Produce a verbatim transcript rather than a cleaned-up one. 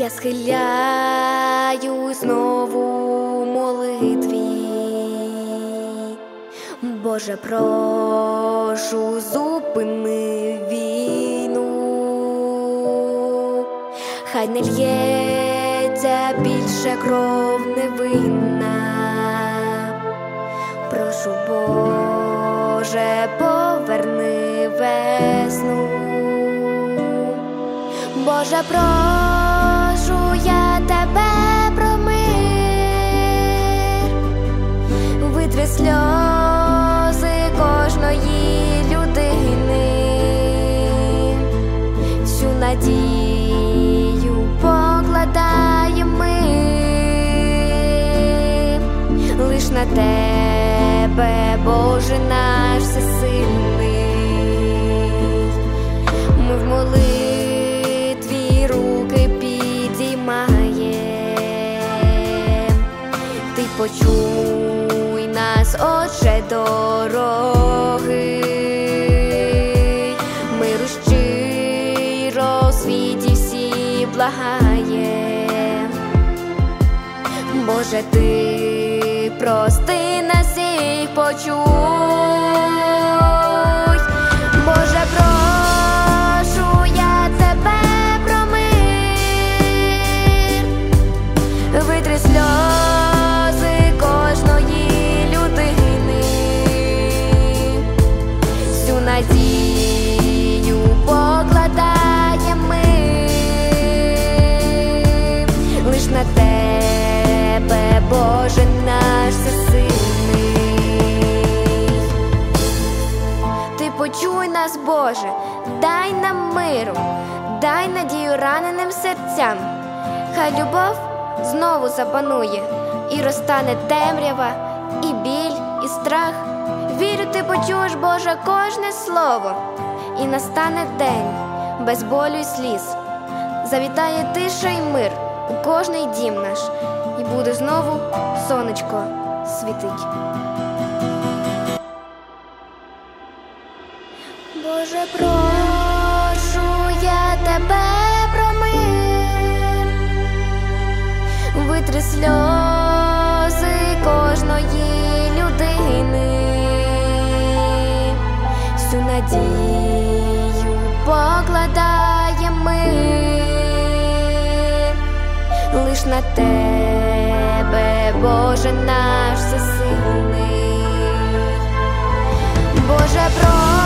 Я схиляю знову молитві. Боже, прошу, зупини війну, хай не лється більше кров невинна. Прошу, Боже, поверни весну. Боже, прошу я тебе про мир, витри сльози кожної людини, всю надію покладаємо ми лиш на тебе, Боже наш всесильний. Ми в молитві руки підіймаєм, ти почуй нас, Отче дорогий. Миру щиро в світі всі благаєм. Боже, ти прости нас всіх, почуй. Боже, прошу я тебе про мир, витри сльози кожної людини, всю надію покладаємо ми лиш на тебе, Боже наш всесильний. Ти почуй нас, Боже, дай нам миру, дай надію раненим серцям. Хай любов знову запанує, і розтане темрява, і біль, і страх. Вірю, ти почуєш, Боже, кожне слово, і настане день без болю й сліз. Завітає тиша й мир у кожний дім наш, і буде знову сонечко світить. Боже, прошу я тебе про мир, витри сльози кожної людини, всю надію покладаємо ми лиш на тебе, Боже наш всесильний. Боже, прошу